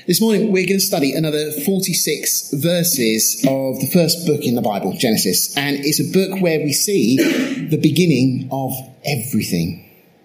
This morning we're going to study another 46 verses of the first book in the Bible, Genesis. And it's a book where we see the beginning of everything.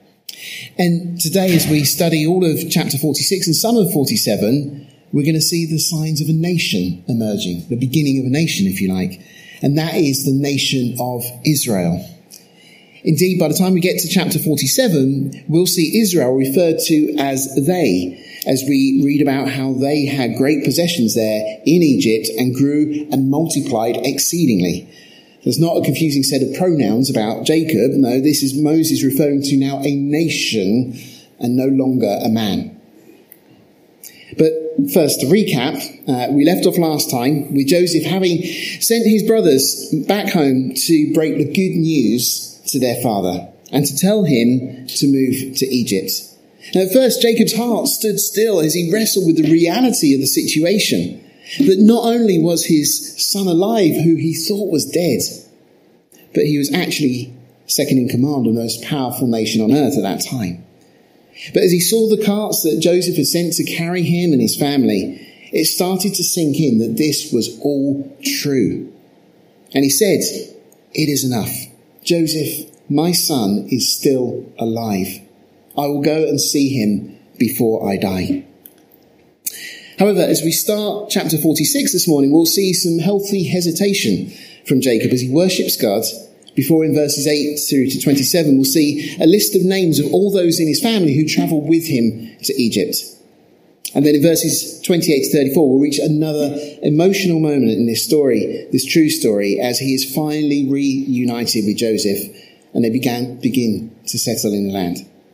And today, as we study all of chapter 46 and some of 47, we're going to see the signs of a nation emerging, the beginning of a nation, if you like. And that is the nation of Israel. Indeed, by the time we get to chapter 47, we'll see Israel referred to as they, as we read about how they had great possessions there in Egypt and grew and multiplied exceedingly. There's not a confusing set of pronouns about Jacob. No, this is Moses referring to now a nation and no longer a man. But first, to recap, we left off last time with Joseph having sent his brothers back home to break the good news to their father and to tell him to move to Egypt. Now, at first, Jacob's heart stood still as he wrestled with the reality of the situation. That not only was his son alive, who he thought was dead, but he was actually second in command of the most powerful nation on earth at that time. But as he saw the carts that Joseph had sent to carry him and his family, it started to sink in that this was all true. And he said, "It is enough. Joseph, my son, is still alive. I will go and see him before I die." However, as we start chapter 46 this morning, we'll see some healthy hesitation from Jacob as he worships God. Before in verses 8 through to 27, we'll see a list of names of all those in his family who travelled with him to Egypt. And then in verses 28 to 34, we'll reach another emotional moment in this story, this true story, as he is finally reunited with Joseph and they begin to settle in the land.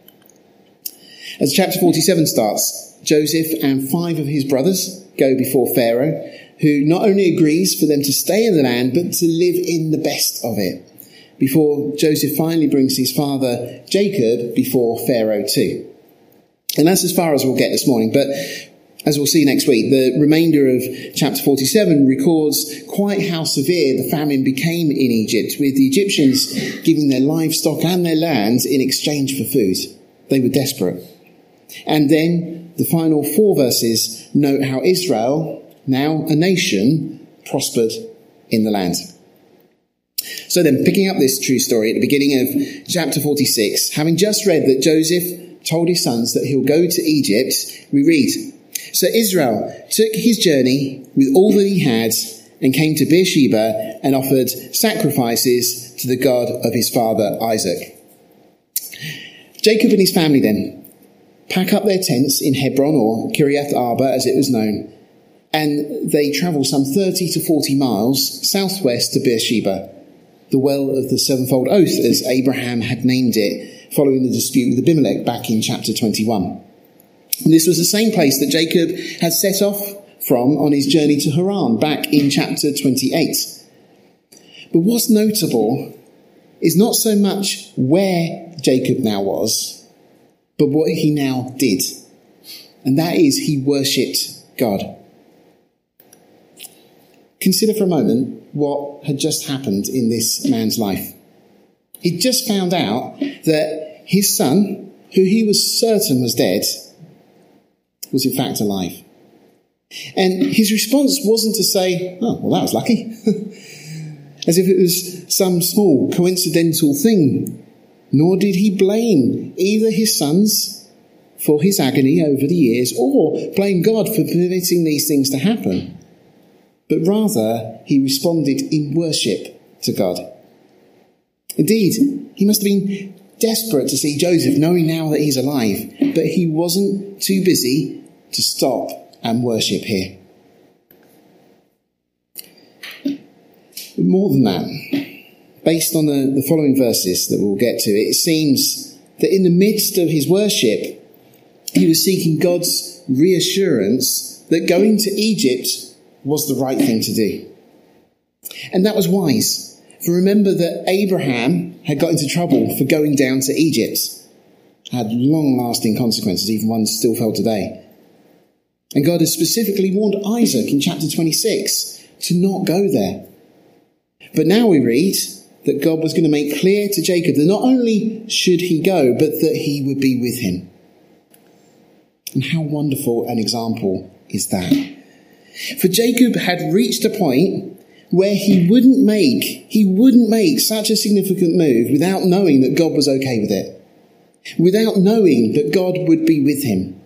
As chapter 47 starts, Joseph and 5 of his brothers go before Pharaoh, who not only agrees for them to stay in the land, but to live in the best of it, before Joseph finally brings his father Jacob before Pharaoh too. And that's as far as we'll get this morning, but as we'll see next week, the remainder of chapter 47 records quite how severe the famine became in Egypt, with the Egyptians giving their livestock and their lands in exchange for food. They were desperate. And then the final 4 verses note how Israel, now a nation, prospered in the land. So then, picking up this true story at the beginning of chapter 46, having just read that Joseph told his sons that he'll go to Egypt, we read, "So Israel took his journey with all that he had and came to Beersheba and offered sacrifices to the God of his father Isaac." Jacob and his family then pack up their tents in Hebron, or Kiriath Arba as it was known, and they travel some 30 to 40 miles southwest to Beersheba, the well of the sevenfold oath, as Abraham had named it, following the dispute with Abimelech back in chapter 21. And this was the same place that Jacob had set off from on his journey to Haran back in chapter 28. But what's notable is not so much where Jacob now was, but what he now did. And that is, he worshipped God. Consider for a moment what had just happened in this man's life. He'd just found out that his son, who he was certain was dead, was in fact alive. And his response wasn't to say, "Oh, well, that was lucky," as if it was some small coincidental thing. Nor did he blame either his sons for his agony over the years, or blame God for permitting these things to happen. But rather, he responded in worship to God. Indeed, he must have been desperate to see Joseph, knowing now that he's alive, but he wasn't too busy to stop and worship here. But more than that, based on the following verses that we'll get to, it seems that in the midst of his worship, he was seeking God's reassurance that going to Egypt was the right thing to do. And that was wise. For remember that Abraham had got into trouble for going down to Egypt. Had long-lasting consequences, even ones still felt today. And God has specifically warned Isaac in chapter 26 to not go there. But now we read that God was going to make clear to Jacob that not only should he go, but that he would be with him. And how wonderful an example is that? For Jacob had reached a point where he wouldn't make such a significant move without knowing that God was okay with it, without knowing that God would be with him.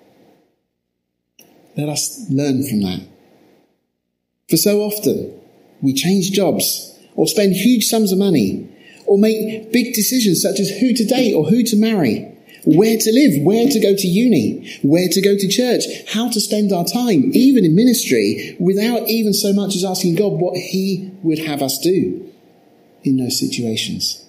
Let us learn from that. For so often, we change jobs or spend huge sums of money or make big decisions such as who to date or who to marry, where to live, where to go to uni, where to go to church, how to spend our time, even in ministry, without even so much as asking God what he would have us do in those situations.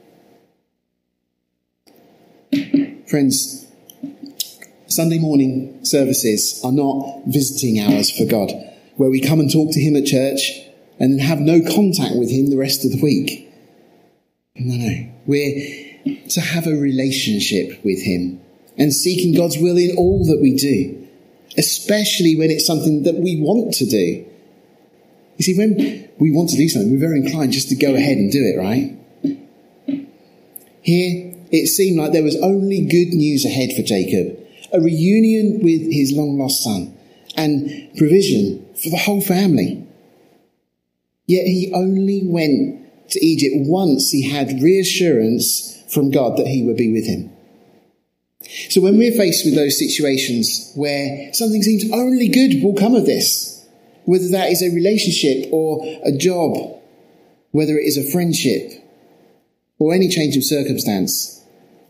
Friends, Sunday morning services are not visiting hours for God, where we come and talk to him at church and then have no contact with him the rest of the week. No. We're to have a relationship with him and seeking God's will in all that we do, especially when it's something that we want to do. You see, when we want to do something, we're very inclined just to go ahead and do it, right? Here, it seemed like there was only good news ahead for Jacob, a reunion with his long-lost son and provision for the whole family. Yet he only went to Egypt once he had reassurance from God that he would be with him. So when we're faced with those situations where something seems only good will come of this, whether that is a relationship or a job, whether it is a friendship or any change of circumstance,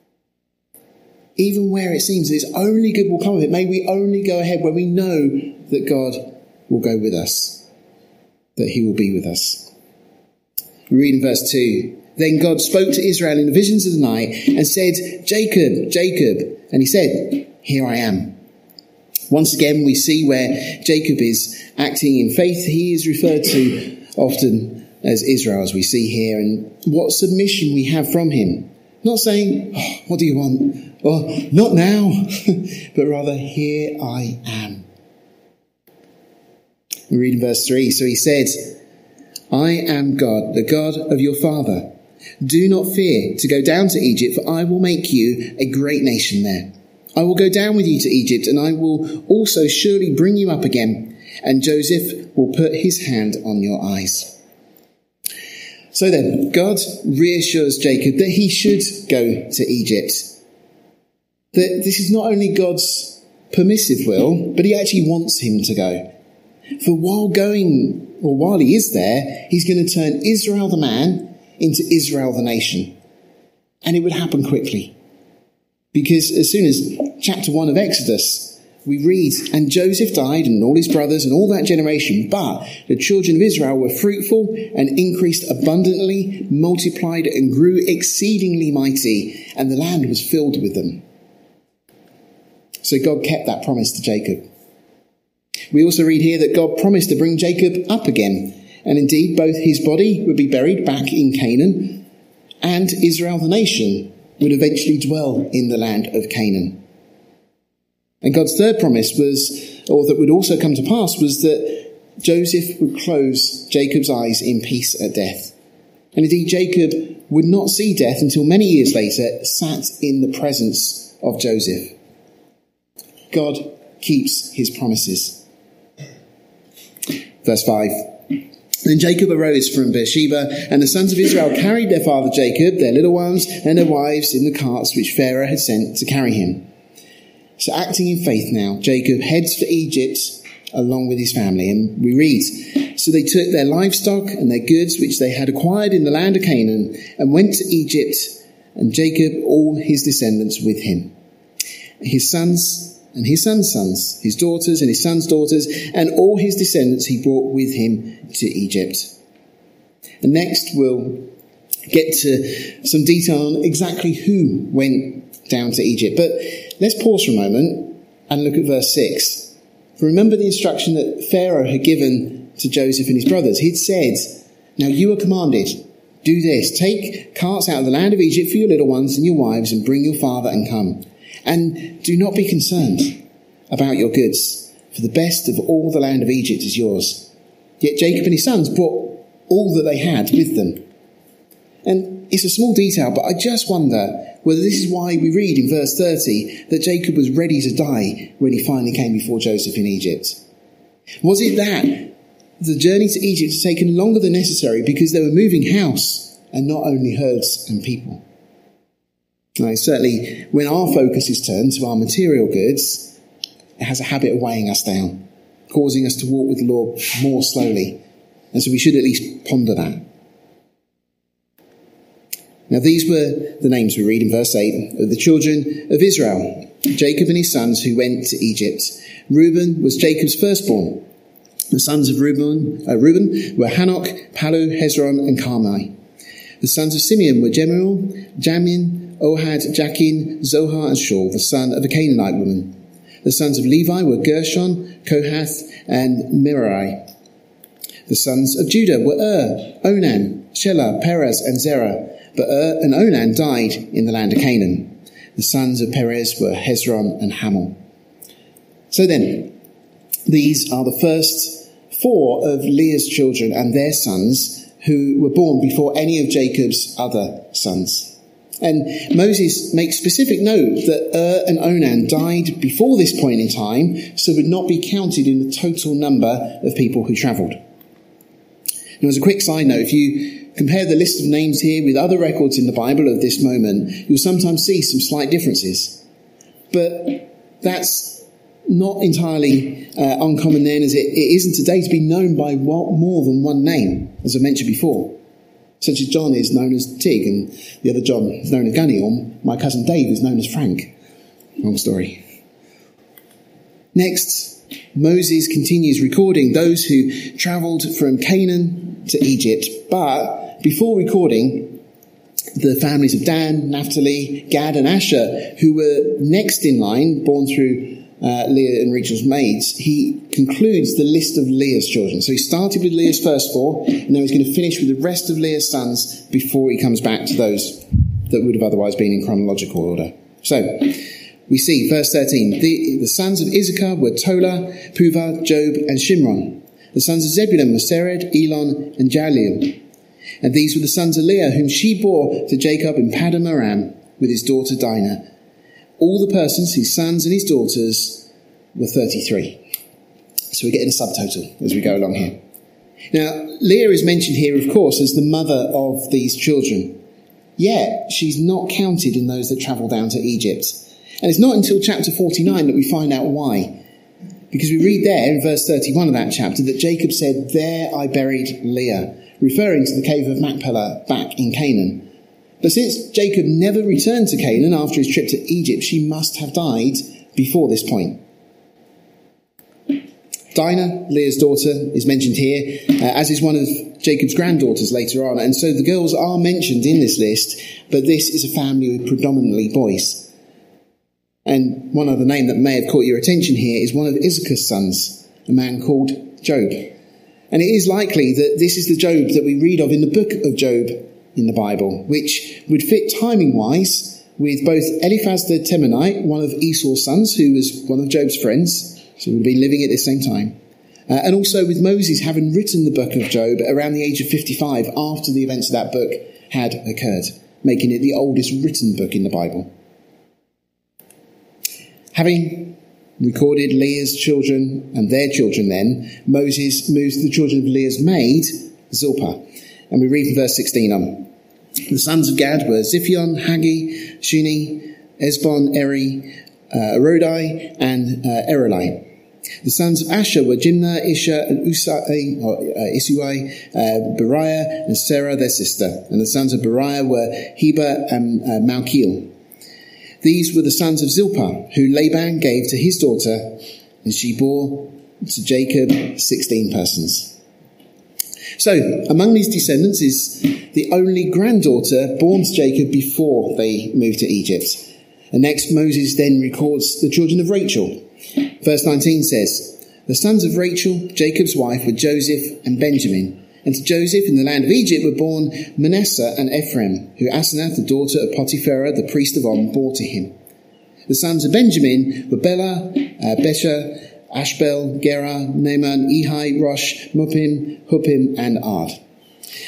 even where it seems there's only good will come of it, may we only go ahead when we know that God will go with us, that he will be with us. We read in verse 2, "Then God spoke to Israel in the visions of the night and said, 'Jacob, Jacob.' And he said, 'Here I am.'" Once again, we see where Jacob is acting in faith. He is referred to often as Israel, as we see here, and what submission we have from him. Not saying, "Oh, what do you want?" or "Not now," but rather, "Here I am." We read in verse 3, "So he said, 'I am God, the God of your father. Do not fear to go down to Egypt, for I will make you a great nation there. I will go down with you to Egypt, and I will also surely bring you up again, and Joseph will put his hand on your eyes.'" So then, God reassures Jacob that he should go to Egypt. That this is not only God's permissive will, but he actually wants him to go. For while he is there, he's going to turn Israel the man into Israel the nation. And it would happen quickly. Because as soon as chapter 1 of Exodus, we read, "And Joseph died and all his brothers and all that generation, but the children of Israel were fruitful and increased abundantly, multiplied and grew exceedingly mighty, and the land was filled with them." So God kept that promise to Jacob. We also read here that God promised to bring Jacob up again. And indeed, both his body would be buried back in Canaan, and Israel the nation would eventually dwell in the land of Canaan. And God's third promise that would also come to pass, was that Joseph would close Jacob's eyes in peace at death. And indeed, Jacob would not see death until many years later, sat in the presence of Joseph. God keeps his promises. Verse 5. "Then Jacob arose from Beersheba, and the sons of Israel carried their father Jacob, their little ones, and their wives in the carts which Pharaoh had sent to carry him." So acting in faith now, Jacob heads for Egypt along with his family. And we read, "So they took their livestock and their goods which they had acquired in the land of Canaan and went to Egypt, and Jacob, all his descendants with him. His sons and his sons' sons, his daughters and his sons' daughters, and all his descendants he brought with him to Egypt." And next we'll get to some detail on exactly who went down to Egypt. But let's pause for a moment and look at verse 6. For remember the instruction that Pharaoh had given to Joseph and his brothers. He'd said, "Now you are commanded, do this, take carts out of the land of Egypt for your little ones and your wives, and bring your father and come. And do not be concerned about your goods, for the best of all the land of Egypt is yours." Yet Jacob and his sons brought all that they had with them. And it's a small detail, but I just wonder Well, this is why we read in verse 30 that Jacob was ready to die when he finally came before Joseph in Egypt. Was it that the journey to Egypt had taken longer than necessary because they were moving house and not only herds and people? Now, certainly when our focus is turned to our material goods, it has a habit of weighing us down, causing us to walk with the Lord more slowly. And so we should at least ponder that. Now, these were the names we read in verse 8 of the children of Israel, Jacob and his sons who went to Egypt. Reuben was Jacob's firstborn. The sons of Reuben were Hanok, Palu, Hezron, and Carmi. The sons of Simeon were Jemuel, Jamin, Ohad, Jachin, Zohar, and Shaul, the son of a Canaanite woman. The sons of Levi were Gershon, Kohath, and Merari. The sons of Judah were Onan, Shelah, Perez, and Zerah. But and Onan died in the land of Canaan. The sons of Perez were Hezron and Hamel. So then, these are the first 4 of Leah's children and their sons who were born before any of Jacob's other sons. And Moses makes specific note that and Onan died before this point in time, so would not be counted in the total number of people who travelled. Now, as a quick side note, if you compare the list of names here with other records in the Bible of this moment, you'll sometimes see some slight differences. But that's not entirely uncommon then, as it isn't today to be known by more than one name, as I mentioned before. Such as John is known as Tig, and the other John is known as Gunny, or my cousin Dave is known as Frank. Long story. Next, Moses continues recording those who travelled from Canaan to Egypt, but before recording the families of Dan, Naphtali, Gad and Asher, who were next in line, born through Leah and Rachel's maids, he concludes the list of Leah's children. So he started with Leah's firstborn, and now he's going to finish with the rest of Leah's sons before he comes back to those that would have otherwise been in chronological order. So we see, verse 13, the sons of Issachar were Tola, Puvah, Job, and Shimron. The sons of Zebulun were Sered, Elon, and Jaleel. And these were the sons of Leah, whom she bore to Jacob in Paddan Aram with his daughter Dinah. All the persons, his sons and his daughters, were 33. So we're getting a subtotal as we go along here. Now, Leah is mentioned here, of course, as the mother of these children. Yet, she's not counted in those that travel down to Egypt. And it's not until chapter 49 that we find out why. Because we read there in verse 31 of that chapter that Jacob said, "There I buried Leah," referring to the cave of Machpelah back in Canaan. But since Jacob never returned to Canaan after his trip to Egypt, she must have died before this point. Dinah, Leah's daughter, is mentioned here, as is one of Jacob's granddaughters later on. And so the girls are mentioned in this list, but this is a family with predominantly boys. And one other name that may have caught your attention here is one of Issachar's sons, a man called Job. And it is likely that this is the Job that we read of in the book of Job in the Bible, which would fit timing-wise with both Eliphaz the Temanite, one of Esau's sons, who was one of Job's friends, so would have been living at the same time, and also with Moses having written the book of Job around the age of 55 after the events of that book had occurred, making it the oldest written book in the Bible. Having recorded Leah's children and their children then, Moses moves to the children of Leah's maid, Zilpah. And we read from verse 16 on. The sons of Gad were Ziphion, Haggi, Shuni, Esbon, Eri, Arodi, and Erelai. The sons of Asher were Jimnah, Isha, and Isuai, Beriah, and Sarah, their sister. And the sons of Beriah were Heber and Malchiel. These were the sons of Zilpah, who Laban gave to his daughter, and she bore to Jacob 16 persons. So, among these descendants is the only granddaughter born to Jacob before they moved to Egypt. And next, Moses then records the children of Rachel. Verse 19 says, "The sons of Rachel, Jacob's wife, were Joseph and Benjamin. And to Joseph in the land of Egypt were born Manasseh and Ephraim, who Asenath, the daughter of Potipharah, the priest of On, bore to him. The sons of Benjamin were Bela, Besha, Ashbel, Gera, Naaman, Ehi, Rosh, Muppim, Huppim, and Ard."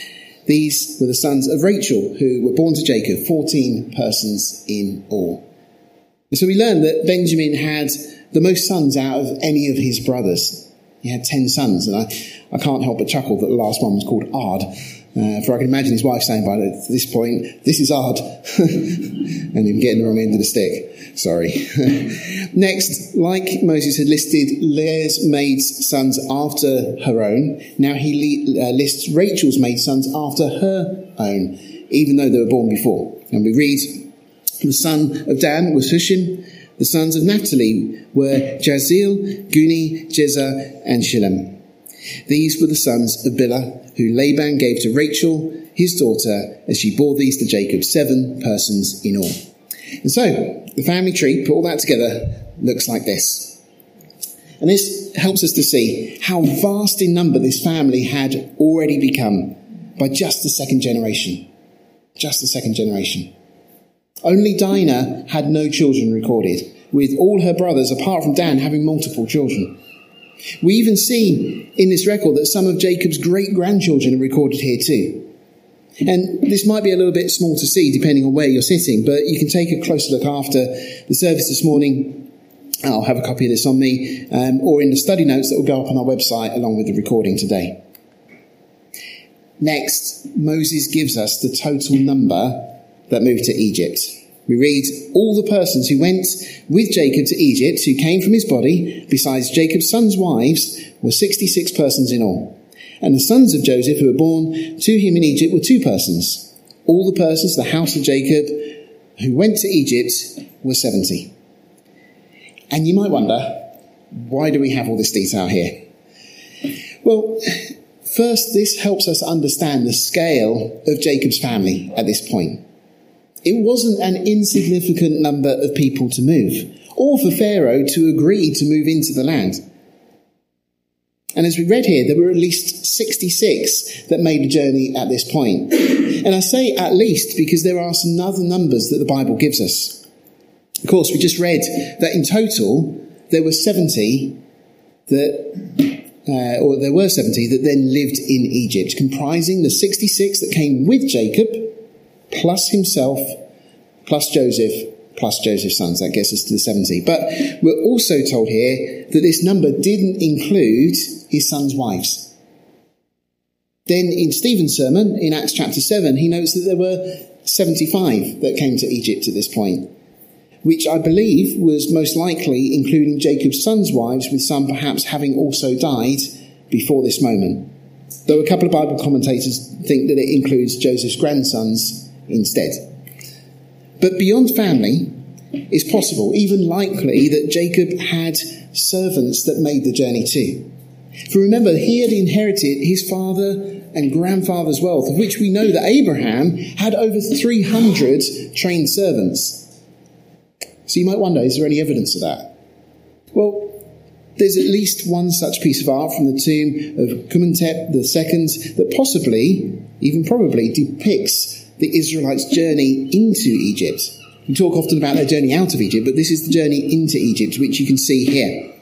These were the sons of Rachel, who were born to Jacob, 14 persons in all. And so we learn that Benjamin had the most sons out of any of his brothers. He had 10 sons, and I can't help but chuckle that the last one was called Ard. For I can imagine his wife saying by this point, "This is Ard," and him getting the wrong end of the stick. Sorry. Next, like Moses had listed Leah's maid sons after her own, now he lists Rachel's maid sons after her own, even though they were born before. And we read, the son of Dan was Hushim. The sons of Naphtali were Jahzeel, Guni, Jezer, and Shillem. These were the sons of Bilhah, who Laban gave to Rachel, his daughter, as she bore these to Jacob, 7 persons in all. And so, the family tree, put all that together, looks like this. And this helps us to see how vast in number this family had already become by just the second generation. Just the second generation. Only Dinah had no children recorded, with all her brothers, apart from Dan, having multiple children. We even see in this record that some of Jacob's great-grandchildren are recorded here too. And this might be a little bit small to see depending on where you're sitting, but you can take a closer look after the service this morning. I'll have a copy of this on me, or in the study notes that will go up on our website along with the recording today. Next, Moses gives us the total number that moved to Egypt. We read, all the persons who went with Jacob to Egypt, who came from his body, besides Jacob's sons' wives, were 66 persons in all. And the sons of Joseph who were born to him in Egypt were 2 persons. All the persons of the house of Jacob who went to Egypt were 70. And you might wonder, why do we have all this detail here? Well, first, this helps us understand the scale of Jacob's family at this point. It wasn't an insignificant number of people to move, or for Pharaoh to agree to move into the land. And as we read here, there were at least 66 that made the journey at this point. And I say at least because there are some other numbers that the Bible gives us. Of course, we just read that in total, there were 70 that then lived in Egypt, comprising the 66 that came with Jacob, plus himself, plus Joseph, plus Joseph's sons. That gets us to the 70. But we're also told here that this number didn't include his sons' wives. Then in Stephen's sermon, in Acts chapter 7, he notes that there were 75 that came to Egypt at this point, which I believe was most likely including Jacob's sons' wives, with some perhaps having also died before this moment. Though a couple of Bible commentators think that it includes Joseph's grandsons instead. But beyond family, it's possible, even likely, that Jacob had servants that made the journey too. For remember, he had inherited his father and grandfather's wealth, of which we know that Abraham had over 300 trained servants. So you might wonder, is there any evidence of that? Well, there's at least one such piece of art from the tomb of Kumentep II that possibly, even probably, depicts the Israelites' journey into Egypt. We talk often about their journey out of Egypt, but this is the journey into Egypt, which you can see here.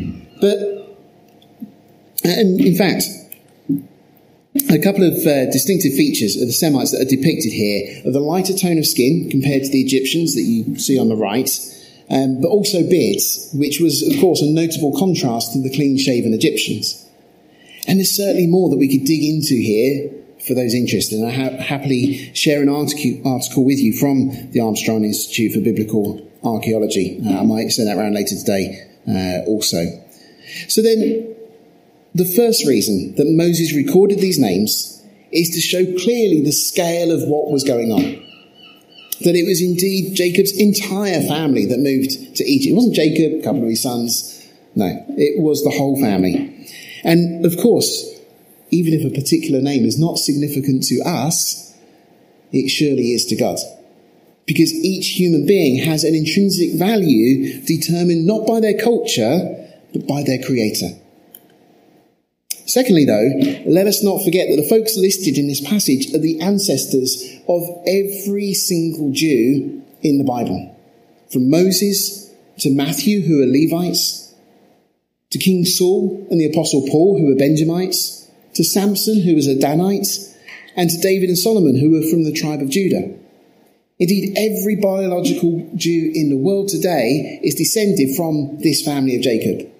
And in fact, a couple of distinctive features of the Semites that are depicted here are the lighter tone of skin compared to the Egyptians that you see on the right, but also beards, which was, of course, a notable contrast to the clean-shaven Egyptians. And there's certainly more that we could dig into here for those interested, and I happily share an article with you from the Armstrong Institute for Biblical Archaeology. I might send that around later today also. So then, the first reason that Moses recorded these names is to show clearly the scale of what was going on. That it was indeed Jacob's entire family that moved to Egypt. It wasn't Jacob, a couple of his sons. No, it was the whole family. And of course, even if a particular name is not significant to us, it surely is to God. Because each human being has an intrinsic value determined not by their culture, but by their Creator. Secondly, though, let us not forget that the folks listed in this passage are the ancestors of every single Jew in the Bible. From Moses to Matthew, who are Levites, to King Saul and the Apostle Paul, who were Benjamites, to Samson, who was a Danite, and to David and Solomon, who were from the tribe of Judah. Indeed, every biological Jew in the world today is descended from this family of Jacob.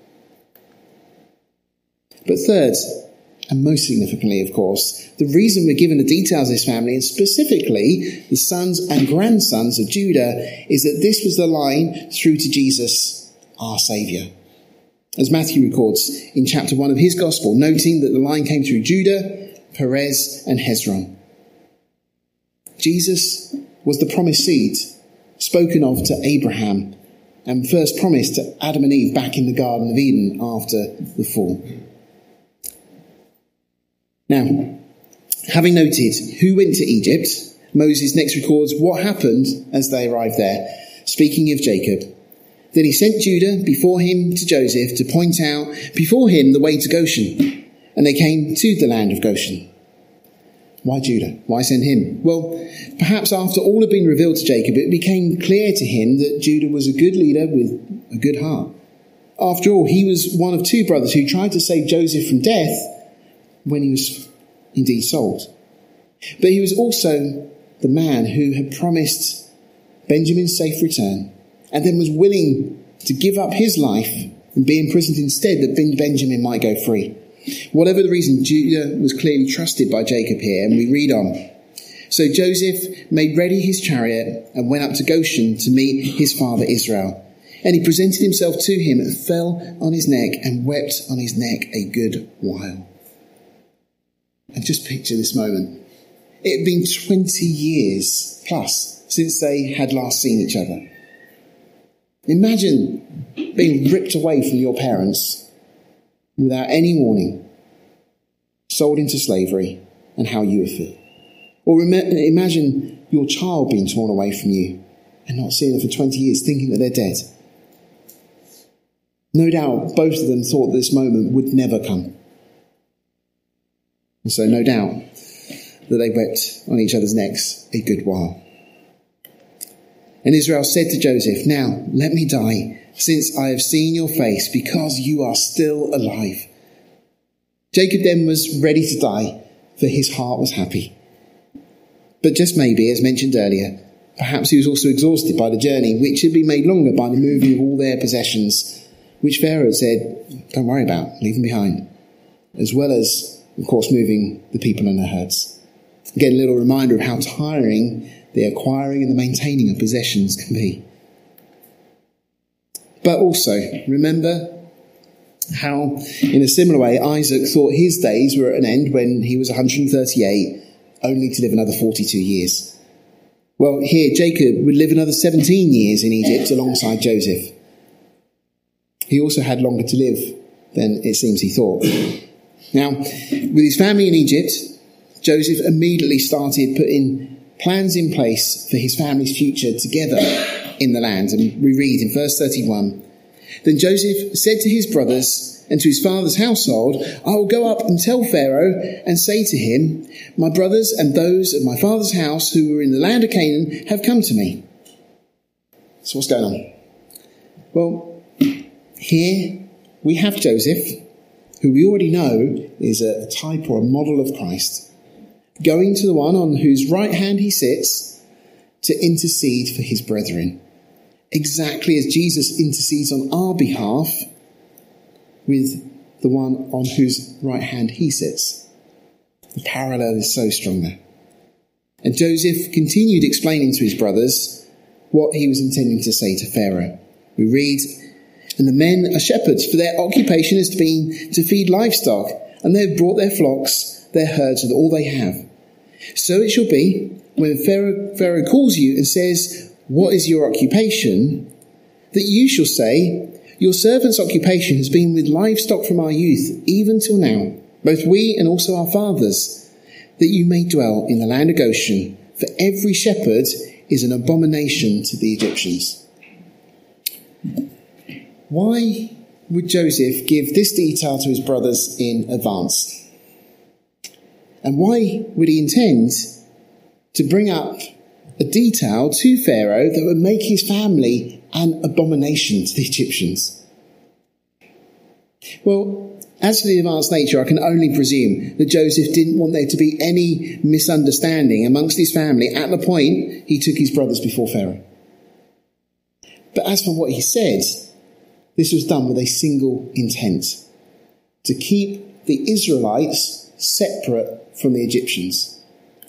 But third, and most significantly, of course, the reason we're given the details of this family, and specifically the sons and grandsons of Judah, is that this was the line through to Jesus, our Saviour. As Matthew records in chapter 1 of his Gospel, noting that the line came through Judah, Perez and Hezron. Jesus was the promised seed spoken of to Abraham and first promised to Adam and Eve back in the Garden of Eden after the fall. Now, having noted who went to Egypt, Moses next records what happened as they arrived there, speaking of Jacob. Then he sent Judah before him to Joseph to point out before him the way to Goshen, and they came to the land of Goshen. Why Judah? Why send him? Well, perhaps after all had been revealed to Jacob, it became clear to him that Judah was a good leader with a good heart. After all, he was one of two brothers who tried to save Joseph from death when he was indeed sold. But he was also the man who had promised Benjamin's safe return and then was willing to give up his life and be imprisoned instead that Benjamin might go free. Whatever the reason, Judah was clearly trusted by Jacob here, and we read on. So Joseph made ready his chariot and went up to Goshen to meet his father Israel. And he presented himself to him and fell on his neck and wept on his neck a good while. And just picture this moment. It had been 20 years plus since they had last seen each other. Imagine being ripped away from your parents without any warning, sold into slavery, and how you would feel. Or imagine your child being torn away from you and not seeing them for 20 years, thinking that they're dead. No doubt both of them thought this moment would never come. And so no doubt that they wept on each other's necks a good while. And Israel said to Joseph, "Now let me die, since I have seen your face, because you are still alive." Jacob then was ready to die, for his heart was happy. But just maybe, as mentioned earlier, perhaps he was also exhausted by the journey, which had been made longer by the moving of all their possessions, which Pharaoh said, "Don't worry about, leave them behind," as well as, of course, moving the people and their herds. Again, a little reminder of how tiring the acquiring and the maintaining of possessions can be. But also, remember how, in a similar way, Isaac thought his days were at an end when he was 138, only to live another 42 years. Well, here, Jacob would live another 17 years in Egypt alongside Joseph. He also had longer to live than it seems he thought. Now, with his family in Egypt, Joseph immediately started putting plans in place for his family's future together in the land. And we read in verse 31, "Then Joseph said to his brothers and to his father's household, I will go up and tell Pharaoh and say to him, my brothers and those of my father's house who were in the land of Canaan have come to me." So what's going on? Well, here we have Joseph, who we already know is a type or a model of Christ, going to the one on whose right hand he sits to intercede for his brethren, exactly as Jesus intercedes on our behalf with the one on whose right hand he sits. The parallel is so strong there. And Joseph continued explaining to his brothers what he was intending to say to Pharaoh. We read, "And the men are shepherds, for their occupation has been to feed livestock, and they have brought their flocks, their herds, and all they have. So it shall be, when Pharaoh calls you and says, 'What is your occupation?' that you shall say, 'Your servant's occupation has been with livestock from our youth, even till now, both we and also our fathers, that you may dwell in the land of Goshen, for every shepherd is an abomination to the Egyptians.'" Why would Joseph give this detail to his brothers in advance? And why would he intend to bring up a detail to Pharaoh that would make his family an abomination to the Egyptians? Well, As for the advanced nature, I can only presume that Joseph didn't want there to be any misunderstanding amongst his family at the point he took his brothers before Pharaoh. But as for what he said, this was done with a single intent: to keep the Israelites separate from the Egyptians.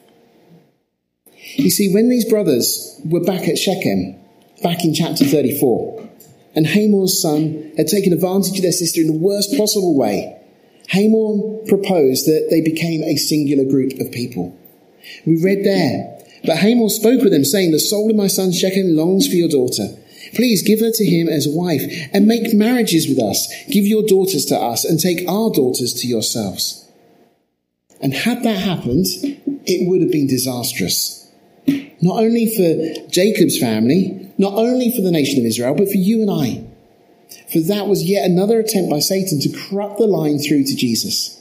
You see, when these brothers were back at Shechem, back in chapter 34, and Hamor's son had taken advantage of their sister in the worst possible way, Hamor proposed that they became a singular group of people. We read there, "But Hamor spoke with them, saying, 'The soul of my son Shechem longs for your daughter. Please give her to him as a wife, and make marriages with us. Give your daughters to us, and take our daughters to yourselves.'" And had that happened, it would have been disastrous. Not only for Jacob's family, not only for the nation of Israel, but for you and I. For that was yet another attempt by Satan to corrupt the line through to Jesus.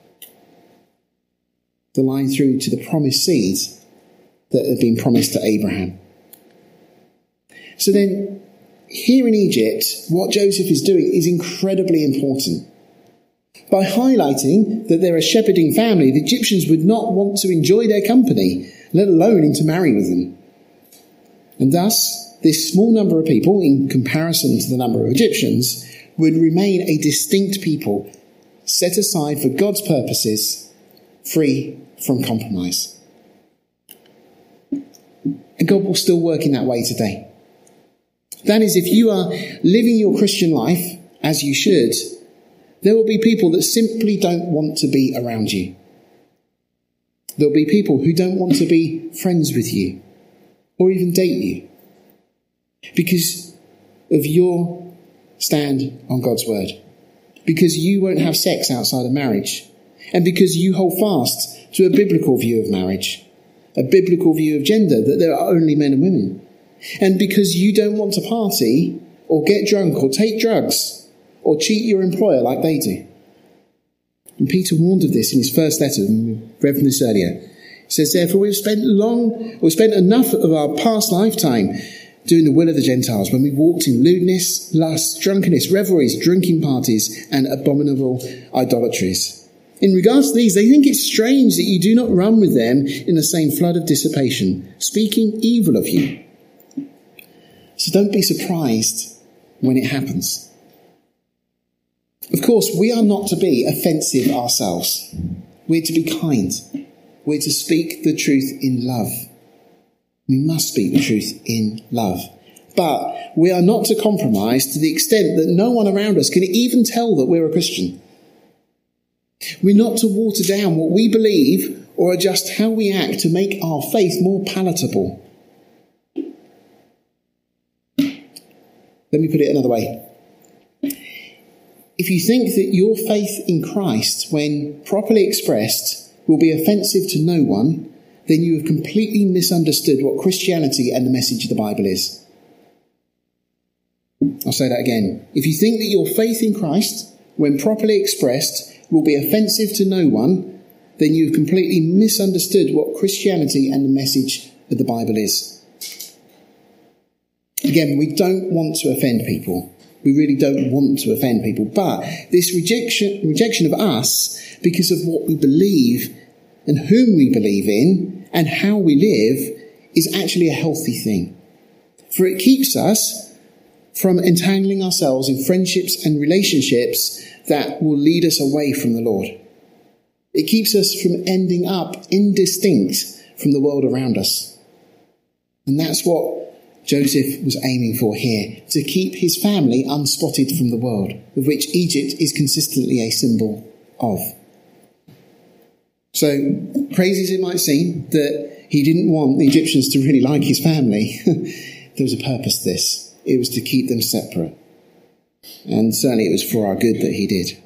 The line through to the promised seed that had been promised to Abraham. So then, here in Egypt, what Joseph is doing is incredibly important. By highlighting that they're a shepherding family, the Egyptians would not want to enjoy their company, let alone intermarry with them. And thus, this small number of people, in comparison to the number of Egyptians, would remain a distinct people, set aside for God's purposes, free from compromise. And God will still work in that way today. That is, if you are living your Christian life as you should, there will be people that simply don't want to be around you. There will be people who don't want to be friends with you or even date you because of your stand on God's word, because you won't have sex outside of marriage, and because you hold fast to a biblical view of marriage, a biblical view of gender, that there are only men and women, and because you don't want to party or get drunk or take drugs or cheat your employer like they do. And Peter warned of this in his first letter, and we read from this earlier. He says, "Therefore we've spent enough of our past lifetime doing the will of the Gentiles, when we walked in lewdness, lust, drunkenness, revelries, drinking parties, and abominable idolatries. In regards to these, they think it strange that you do not run with them in the same flood of dissipation, speaking evil of you." So don't be surprised when it happens. Of course, we are not to be offensive ourselves. We're to be kind. We're to speak the truth in love. We must speak the truth in love. But we are not to compromise to the extent that no one around us can even tell that we're a Christian. We're not to water down what we believe or adjust how we act to make our faith more palatable. Let me put it another way. If you think that your faith in Christ, when properly expressed, will be offensive to no one, then you have completely misunderstood what Christianity and the message of the Bible is. I'll say that again. If you think that your faith in Christ, when properly expressed, will be offensive to no one, then you have completely misunderstood what Christianity and the message of the Bible is. Again, we don't want to offend people. We really don't want to offend people. But this rejection of us because of what we believe and whom we believe in and how we live is actually a healthy thing. For it keeps us from entangling ourselves in friendships and relationships that will lead us away from the Lord. It keeps us from ending up indistinct from the world around us. And that's what Joseph was aiming for here, to keep his family unspotted from the world, of which Egypt is consistently a symbol of. So, crazy as it might seem that he didn't want the Egyptians to really like his family, there was a purpose to this. It was to keep them separate. And certainly it was for our good that he did.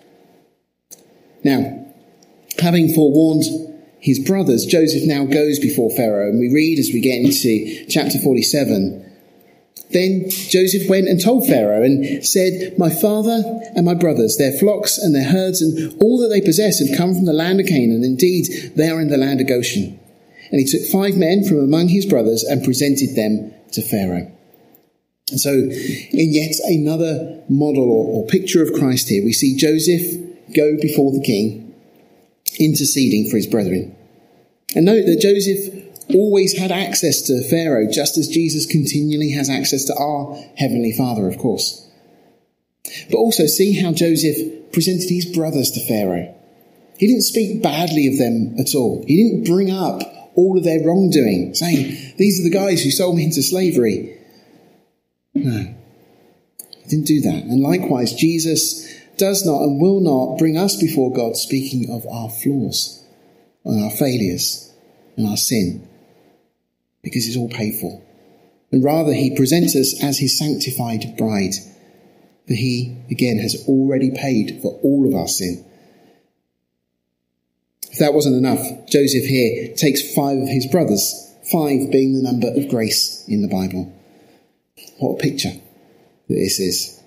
Now, having forewarned his brothers, Joseph now goes before Pharaoh, and we read as we get into chapter 47. Then Joseph went and told Pharaoh and said, "My father and my brothers, their flocks and their herds and all that they possess have come from the land of Canaan. Indeed, they are in the land of Goshen." And he took 5 men from among his brothers and presented them to Pharaoh. And so in yet another model or picture of Christ here, we see Joseph go before the king, interceding for his brethren. And note that Joseph always had access to Pharaoh, just as Jesus continually has access to our Heavenly Father, of course. But also see how Joseph presented his brothers to Pharaoh. He didn't speak badly of them at all. He didn't bring up all of their wrongdoing, saying, these are the guys who sold me into slavery. No, he didn't do that. And likewise, Jesus does not and will not bring us before God speaking of our flaws and our failures and our sin, because it's all paid for. And rather, he presents us as his sanctified bride, for he, again, has already paid for all of our sin. If that wasn't enough, Joseph here takes 5 of his brothers, 5 being the number of grace in the Bible. What a picture that this is.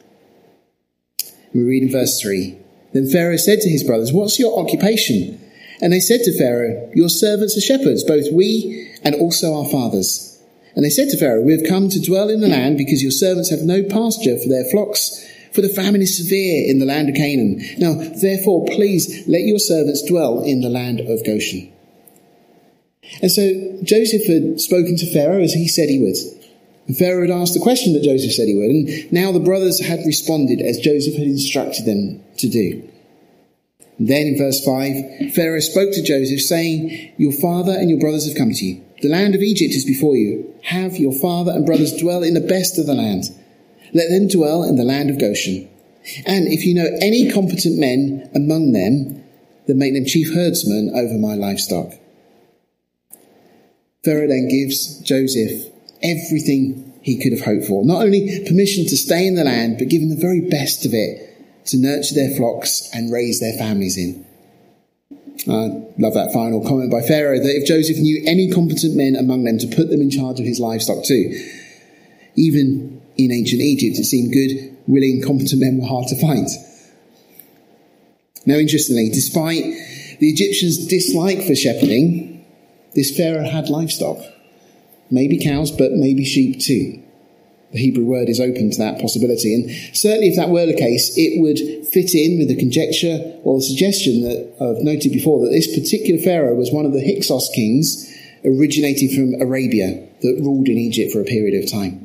We read in verse 3, Then Pharaoh said to his brothers, What's your occupation? And they said to Pharaoh, Your servants are shepherds, both we and also our fathers. And they said to Pharaoh, We have come to dwell in the land because your servants have no pasture for their flocks, for the famine is severe in the land of Canaan. Now, therefore, please let your servants dwell in the land of Goshen. And so Joseph had spoken to Pharaoh as he said he would. And Pharaoh had asked the question that Joseph said he would. And now the brothers had responded as Joseph had instructed them to do. And then in verse 5, Pharaoh spoke to Joseph, saying, Your father and your brothers have come to you. The land of Egypt is before you. Have your father and brothers dwell in the best of the land. Let them dwell in the land of Goshen. And if you know any competent men among them, then make them chief herdsmen over my livestock. Pharaoh then gives Joseph everything he could have hoped for. Not only permission to stay in the land, but given the very best of it to nurture their flocks and raise their families in. I love that final comment by Pharaoh, that if Joseph knew any competent men among them, to put them in charge of his livestock too. Even in ancient Egypt, it seemed good, willing, competent men were hard to find. Now, interestingly, despite the Egyptians' dislike for shepherding, this Pharaoh had livestock. Maybe cows, but maybe sheep too. The Hebrew word is open to that possibility. And certainly if that were the case, it would fit in with the conjecture or the suggestion that I've noted before, that this particular Pharaoh was one of the Hyksos kings originating from Arabia that ruled in Egypt for a period of time.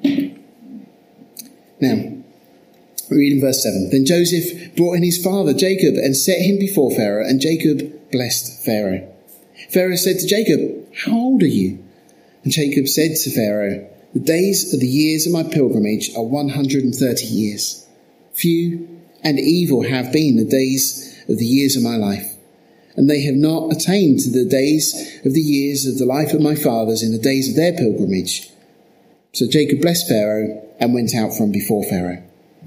Now, we read in verse 7. Then Joseph brought in his father Jacob and set him before Pharaoh, and Jacob blessed Pharaoh. Pharaoh said to Jacob, How old are you? And Jacob said to Pharaoh, The days of the years of my pilgrimage are 130 years. Few and evil have been the days of the years of my life, and they have not attained to the days of the years of the life of my fathers in the days of their pilgrimage. So Jacob blessed Pharaoh and went out from before Pharaoh.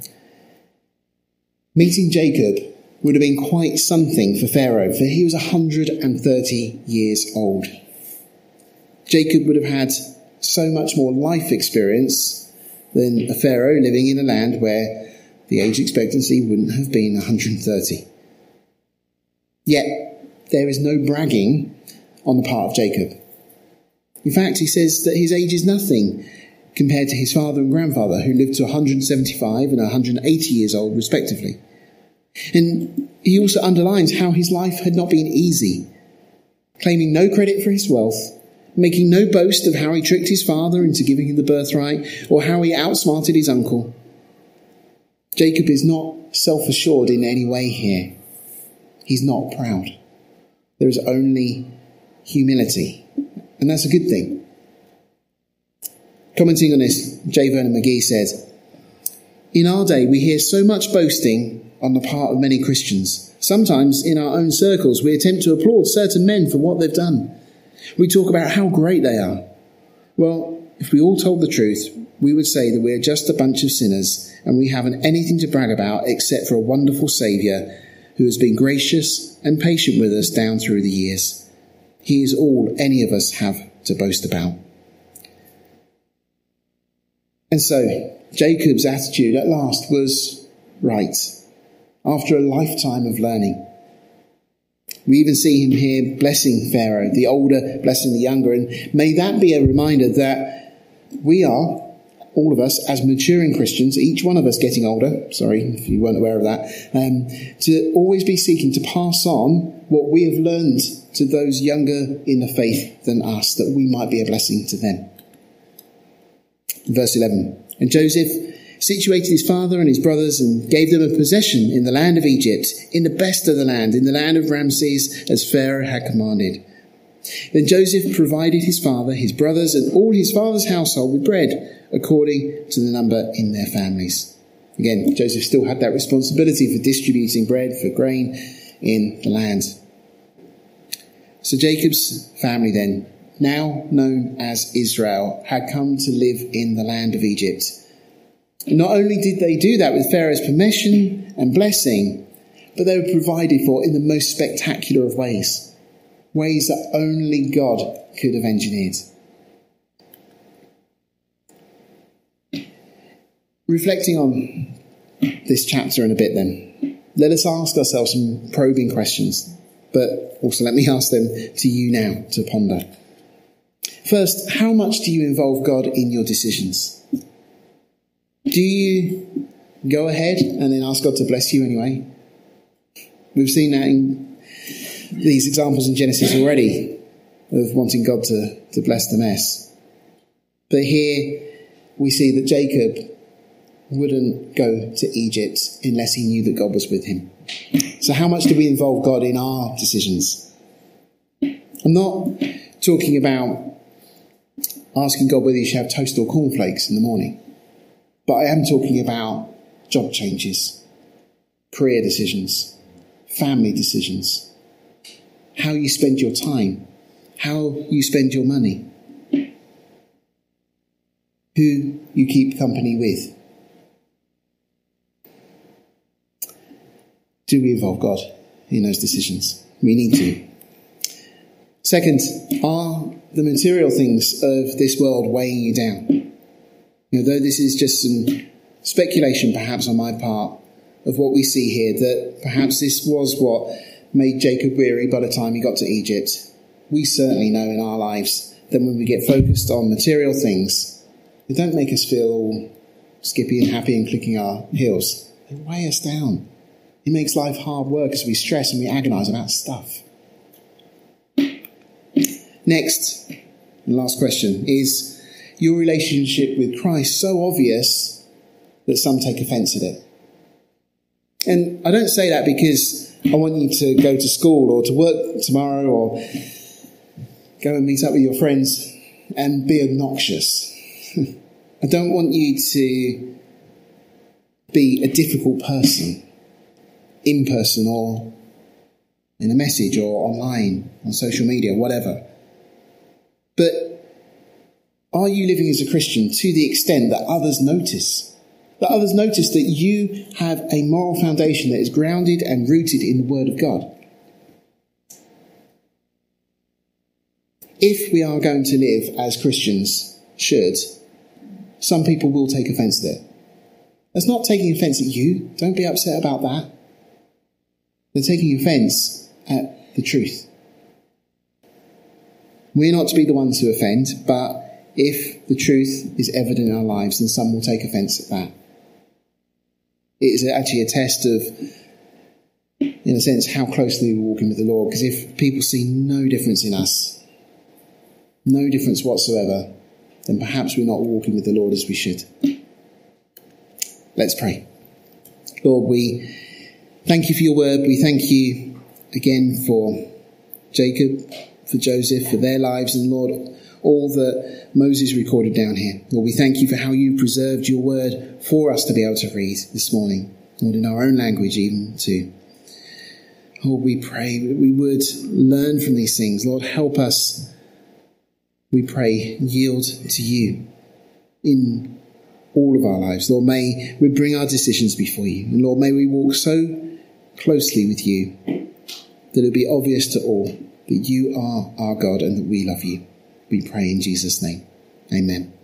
Meeting Jacob would have been quite something for Pharaoh, for he was 130 years old. Jacob would have had so much more life experience than a Pharaoh living in a land where the age expectancy wouldn't have been 130. Yet, there is no bragging on the part of Jacob. In fact, he says that his age is nothing compared to his father and grandfather, who lived to 175 and 180 years old, respectively. And he also underlines how his life had not been easy, claiming no credit for his wealth, making no boast of how he tricked his father into giving him the birthright, or how he outsmarted his uncle. Jacob is not self-assured in any way here. He's not proud. There is only humility, and that's a good thing. Commenting on this, J. Vernon McGee says, In our day, we hear so much boasting on the part of many Christians. Sometimes in our own circles, we attempt to applaud certain men for what they've done. We talk about how great they are. Well, if we all told the truth, we would say that we're just a bunch of sinners and we haven't anything to brag about except for a wonderful Saviour who has been gracious and patient with us down through the years. He is all any of us have to boast about. And so, Jacob's attitude at last was right, after a lifetime of learning. We even see him here blessing Pharaoh, the older blessing the younger, and may that be a reminder that we are, all of us, as maturing Christians, each one of us getting older, sorry if you weren't aware of that, to always be seeking to pass on what we have learned to those younger in the faith than us, that we might be a blessing to them. Verse 11, and Joseph situated his father and his brothers and gave them a possession in the land of Egypt, in the best of the land, in the land of Ramses, as Pharaoh had commanded. Then Joseph provided his father, his brothers, and all his father's household with bread, according to the number in their families. Again, Joseph still had that responsibility for distributing bread, for grain in the land. So Jacob's family then, now known as Israel, had come to live in the land of Egypt. Not only did they do that with Pharaoh's permission and blessing, but they were provided for in the most spectacular of ways. Ways that only God could have engineered. Reflecting on this chapter in a bit then, let us ask ourselves some probing questions, but also let me ask them to you now to ponder. First, how much do you involve God in your decisions? Do you go ahead and then ask God to bless you anyway? We've seen that in these examples in Genesis already, of wanting God to bless the mess. But here we see that Jacob wouldn't go to Egypt unless he knew that God was with him. So how much do we involve God in our decisions? I'm not talking about asking God whether you should have toast or cornflakes in the morning, but I am talking about job changes, career decisions, family decisions, how you spend your time, how you spend your money, who you keep company with. Do we involve God in those decisions? We need to. Second, are the material things of this world weighing you down? Though this is just some speculation perhaps on my part of what we see here, that perhaps this was what made Jacob weary by the time he got to Egypt. We certainly know in our lives that when we get focused on material things, they don't make us feel all skippy and happy and clicking our heels. They weigh us down. It makes life hard work as we stress and we agonise about stuff. Next, the last question, is your relationship with Christ so obvious that some take offence at it? And I don't say that because I want you to go to school or to work tomorrow or go and meet up with your friends and be obnoxious. I don't want you to be a difficult person, in person or in a message or online, on social media, whatever. But are you living as a Christian to the extent that others notice? That others notice that you have a moral foundation that is grounded and rooted in the Word of God? If we are going to live as Christians should, some people will take offence at it. That's not taking offence at you. Don't be upset about that. They're taking offence at the truth. We're not to be the ones who offend, but if the truth is evident in our lives, then some will take offence at that. It is actually a test of, in a sense, how closely we're walking with the Lord. Because if people see no difference in us, no difference whatsoever, then perhaps we're not walking with the Lord as we should. Let's pray. Lord, we thank you for your word. We thank you again for Jacob, for Joseph, for their lives, and Lord, all that Moses recorded down here. Lord, we thank you for how you preserved your word for us to be able to read this morning, Lord, in our own language even too. Lord, we pray that we would learn from these things. Lord, help us, we pray, yield to you in all of our lives. Lord, may we bring our decisions before you. And Lord, may we walk so closely with you that it be obvious to all that you are our God and that we love you. We pray in Jesus' name. Amen.